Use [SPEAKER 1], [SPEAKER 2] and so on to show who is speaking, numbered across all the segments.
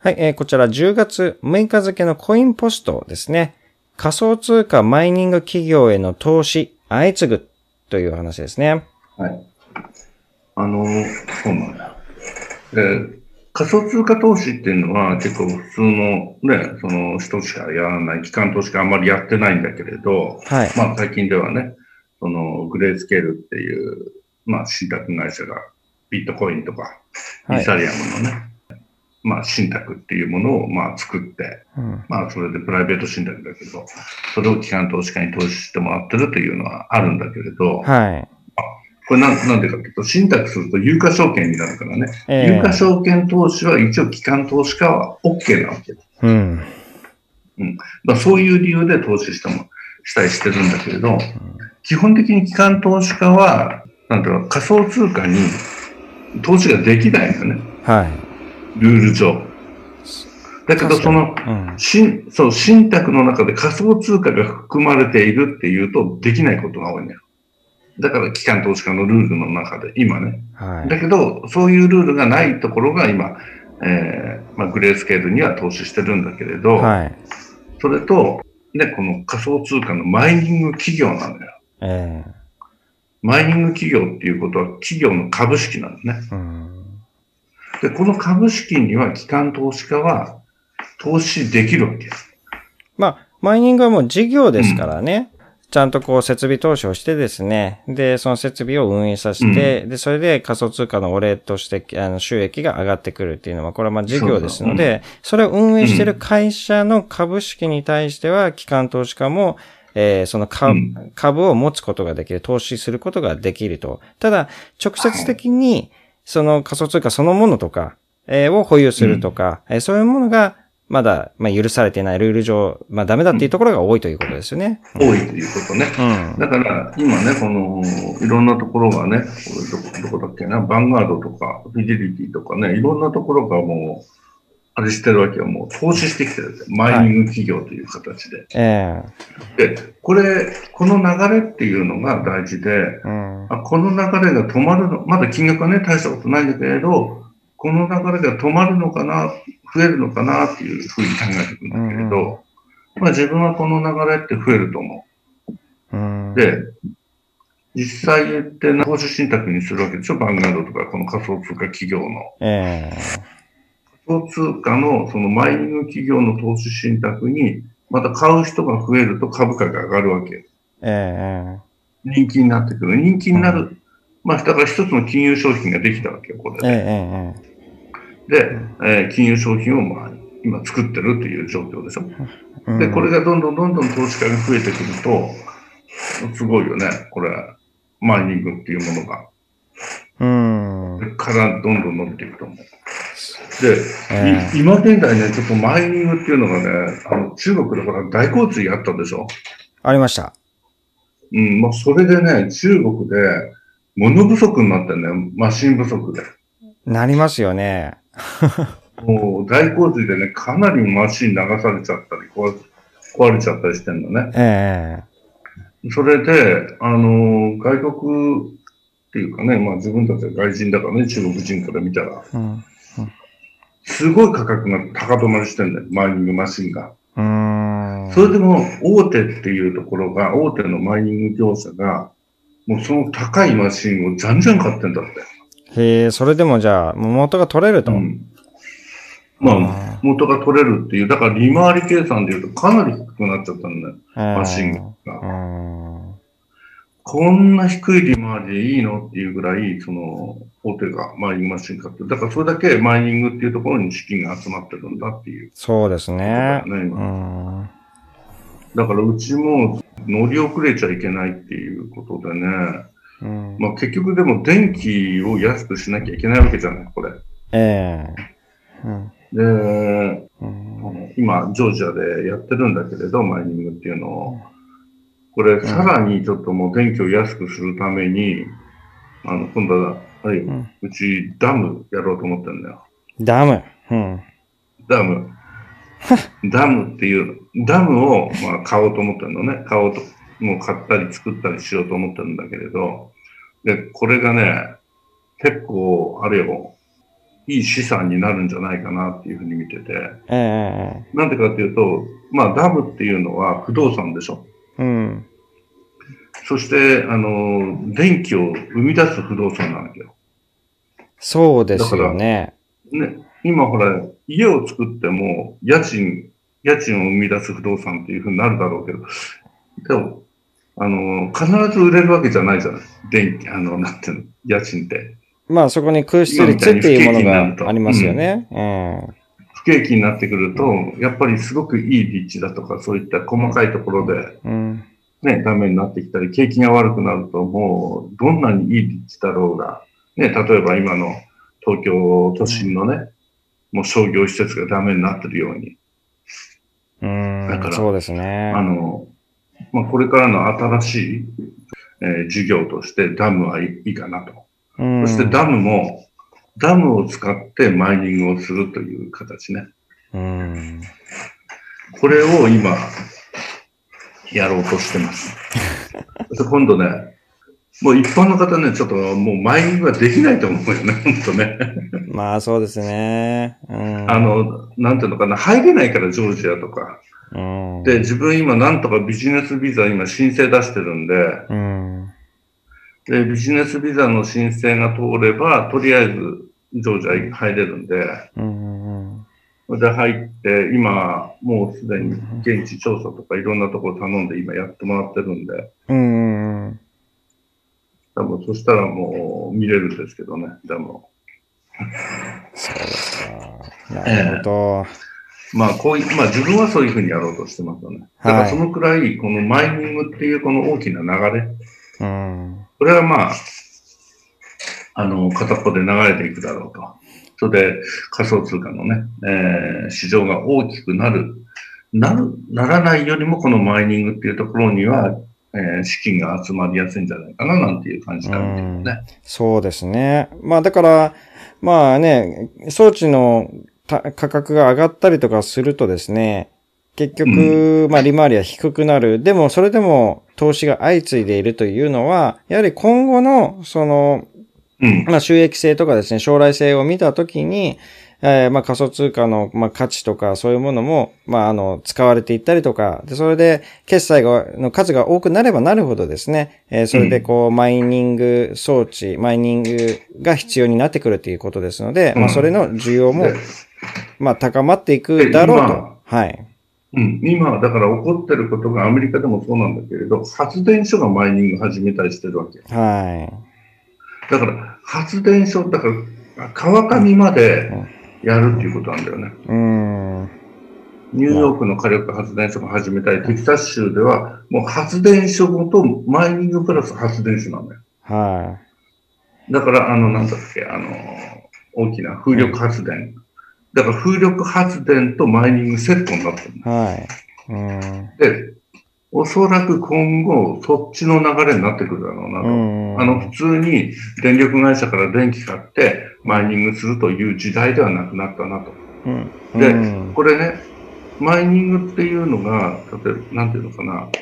[SPEAKER 1] はい、こちら10月6日付のコインポストですね。仮想通貨マイニング企業への投資相次ぐという話ですね。
[SPEAKER 2] はい。そうなんだ。仮想通貨投資っていうのは結構普通のね、その人しかやらない、機関投資家あんまりやってないんだけれど、
[SPEAKER 1] はい。
[SPEAKER 2] まあ最近ではね、そのグレースケールっていう、まあ信託会社がビットコインとか、イーサリアムのね、まあ信託っていうものをまあ作って、まあそれでプライベート信託だけど、それを機関投資家に投資してもらってるというのはあるんだけれど、
[SPEAKER 1] はい。
[SPEAKER 2] これなんでかというと、信託すると有価証券になるからね。有価証券投資は一応機関投資家は OK なわけです。まあ、そういう理由で投資したりしてるんだけれど、基本的に機関投資家は、なんていうの、仮想通貨に投資ができないのね。
[SPEAKER 1] はい。
[SPEAKER 2] ルール上。だけど、信託の中で仮想通貨が含まれているっていうと、できないことが多いんだよ。だから機関投資家のルールの中で今ね、はい、だけどそういうルールがないところが今、まあ、グレースケールには投資してるんだけれど、はい、それと、ね、この仮想通貨のマイニング企業なんだよ、マイニング企業っていうことは企業の株式なのね、でこの株式には機関投資家は投資できるわけです。
[SPEAKER 1] まあマイニングはもう事業ですからね、ちゃんとこう設備投資をしてですね。で、その設備を運営させて、で、それで仮想通貨のお礼として、収益が上がってくるっていうのは、これはまあ事業ですので、それを運営している会社の株式に対しては、機関投資家も、その株を持つことができる、投資することができると。ただ、直接的に、その仮想通貨そのものとか、を保有するとか、そういうものが、まだ、まあ、許されていないルール上、まあ、ダメだっていうところが多いということですよね。
[SPEAKER 2] 多いということね。だから、今ね、この、いろんなところがね、どこだっけな、バンガードとか、フィデリティとかね、いろんなところがもう、あれしてるわけよ。もう投資してきてる。マイニング企業という形で。で、この流れっていうのが大事で、この流れが止まるの、まだ金額はね、大したことないんだけれど、この流れが止まるのかな、増えるのかなっていうふうに考えていくんだけれど、まあ自分はこの流れって増えると思う。で、実際言って投資信託にするわけでしょ、バンガードとか、この仮想通貨企業の。仮想通貨のそのマイニング企業の投資信託に、また買う人が増えると株価が上がるわけ。人気になってくる。人気になる。まあ、だから一つの金融商品ができたわけよ、これで。で、金融商品をまあ今作ってるという状況でしょ。で、これがどんどん投資家が増えてくると、すごいよね、これ、マイニングっていうものが。からどんどん伸びていくと思う。で、今現在ね、ちょっとマイニングっていうのがね、中国でほら大洪水あったでしょ。
[SPEAKER 1] ありました。
[SPEAKER 2] まあ、それでね、中国で物不足になってね、マシン不足で。
[SPEAKER 1] なりますよね。
[SPEAKER 2] もう大洪水でね、かなりマシン流されちゃったり、壊れちゃったりしてんのね。それで、外国っていうかね、まあ自分たちは外人だからね、中国人から見たら。すごい価格が高止まりしてんだよ、マイニングマシンが。それでも、大手っていうところが、大手のマイニング業者が、もうその高いマシンをじゃんじゃん買ってんだって。
[SPEAKER 1] へえ、それでもじゃあ、元が取れると。
[SPEAKER 2] まあ、元が取れるっていう、だから利回り計算で言うとかなり低くなっちゃったんだよ、マシンが。こんな低い利回りでいいのっていうぐらい、その、大手がマイニングマシン買ってる。だからそれだけマイニングっていうところに資金が集まってるんだっていう。
[SPEAKER 1] そうですね。
[SPEAKER 2] だからうちも乗り遅れちゃいけないっていうことでね。まあ結局でも電気を安くしなきゃいけないわけじゃない、これ。で、今、ジョージアでやってるんだけれど、マイニングっていうのを。これ、さらにちょっともう電気を安くするために、今度は、うちダムやろうと思ってるんだよ。
[SPEAKER 1] ダム
[SPEAKER 2] ダム。ダムっていう、ダムを、まあ、買おうと思ってるのね。もう買ったり作ったりしようと思ってるんだけれど、で、これがね、結構、あれよ、 いい資産になるんじゃないかなっていうふうに見てて。
[SPEAKER 1] ええ。
[SPEAKER 2] なんでかっていうと、まあダムっていうのは不動産でしょ。
[SPEAKER 1] うん。
[SPEAKER 2] そして、電気を生み出す不動産なんだよ。
[SPEAKER 1] そうですよね。
[SPEAKER 2] ね、今ほら、家を作っても、家賃を生み出す不動産っていうふうになるだろうけど、でも、必ず売れるわけじゃないじゃない。電気、なんていうの、家賃って。
[SPEAKER 1] まあそこに空室率っていうものがありますよね。
[SPEAKER 2] 不景気になってくると、やっぱりすごくいい立地だとか、そういった細かいところで、ね、ダメになってきたり、景気が悪くなると、もう、どんなにいい立地だろうが、ね、例えば今の東京都心のね、もう商業施設がダメになってるように。だから、
[SPEAKER 1] そうですね。
[SPEAKER 2] まあ、これからの新しい、事業としてダムはいいかなと。そしてダムを使ってマイニングをするという形ね。これを今、やろうとしてます。今度ね、もう一般の方ね、ちょっともうマイニングはできないと思うよね、本当ね。
[SPEAKER 1] まあそうですね。
[SPEAKER 2] なんていうのかな、入れないからジョージアとか。で、自分今なんとかビジネスビザ今申請出してるんで、で、ビジネスビザの申請が通れば、とりあえずジョージア入れるんで、で、入って、今、もうすでに現地調査とかいろんなところ頼んで今やってもらってるんで、多分そしたらもう見れるんですけどね、でも。
[SPEAKER 1] そうですか。なるほど。
[SPEAKER 2] まあ、まあ自分はそういうふうにやろうとしてますよね。だからそのくらい、このマイニングっていうこの大きな流れ、これはまあ、片っぽで流れていくだろうと。それで仮想通貨のね、市場が大きくならないよりもこのマイニングっていうところには、資金が集まりやすいんじゃないかななんていう感じから見てますね。
[SPEAKER 1] そうですね。まあだから、まあね、装置の価格が上がったりとかするとですね、結局、まあ利回りは低くなる。でもそれでも投資が相次いでいるというのは、やはり今後のまあ収益性とかですね、将来性を見たときに、まあ仮想通貨の、まあ価値とかそういうものも、まあ使われていったりとか、で、それで決済の数が多くなればなるほどですね、それでマイニング装置、マイニングが必要になってくるということですので、まあそれの需要も、まあ高まっていくだろうと。はい。
[SPEAKER 2] 今、だから起こってることがアメリカでもそうなんだけれど、発電所がマイニング始めたりしてるわけ。だから、発電所、だから、川上までやるっていうことなんだよね。ニューヨークの火力発電所が始めたり、テキサス州では、もう発電所ごとマイニングプラス発電所なんだよ。だから、なんだっけ、大きな風力発電。だから風力発電とマイニングセットになってる。で、おそらく今後、そっちの流れになってくるだろうなと。普通に電力会社から電気買ってマイニングするという時代ではなくなったなと。で、これね、マイニングっていうのが、例えば、なんていうのかな。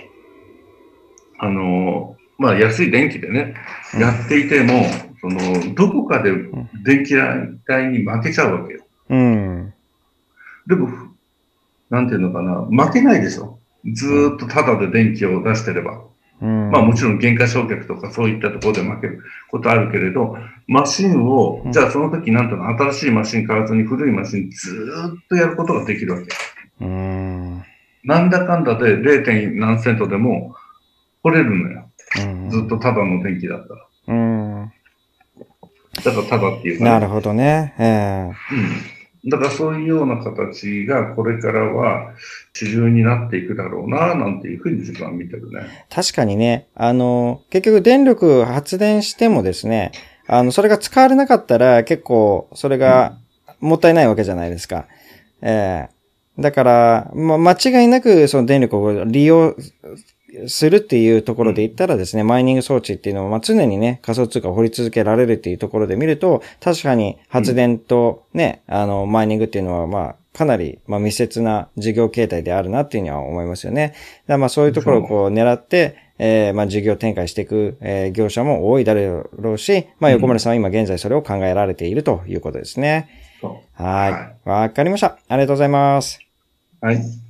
[SPEAKER 2] まあ、安い電気でね、やっていても、どこかで電気代に負けちゃうわけよ。でも、なんていうのかな、負けないでしょ。ずーっとタダで電気を出してれば。まあもちろん原価償却とかそういったところで負けることあるけれど、マシンを、じゃあその時なんとか新しいマシン買わずに古いマシンずーっとやることができるわけ。なんだかんだで 0. 何セントでも掘れるのよ。ずっとタダの電気だったら。だからタダっていうか、
[SPEAKER 1] なるほどね。
[SPEAKER 2] だからそういうような形がこれからは主流になっていくだろうな、なんていうふうに自分は見てるね。
[SPEAKER 1] 確かにね、結局電力発電してもですね、それが使われなかったら結構それがもったいないわけじゃないですか。だから、まあ、間違いなくその電力を利用するっていうところで言ったらですね、マイニング装置っていうのは、まあ、常にね、仮想通貨を掘り続けられるっていうところで見ると、確かに発電とね、マイニングっていうのは、まあ、 かなり、密接な事業形態であるなっていうには思いますよね。だからそういうところをこう狙って、事業展開していく、業者も多いだろうし、横村さんは今現在それを考えられているということですね。はい。わかりました。ありがとうございます。
[SPEAKER 2] はい。